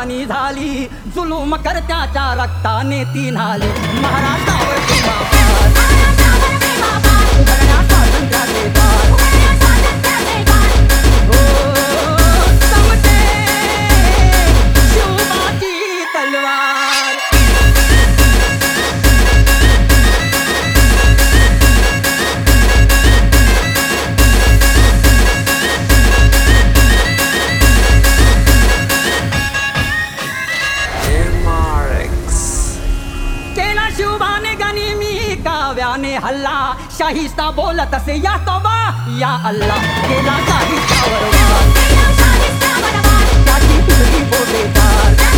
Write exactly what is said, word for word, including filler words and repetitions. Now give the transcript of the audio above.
रक्तानी झाली, जुलूम करत्याच्या रक्ताने ती न्हाली. महाराष्ट्रावर प्रेमापार, उघडण्या स्वातंत्र्याचे दार. हो, समते शिवबाची तलवार. शिवबाने गनिमी काव्याने हल्ला, शाहिस्ता बोलत असे या तोबा या अल्लाह. केला शाहिस्तावर वार, त्याची तुझी बोटेदार.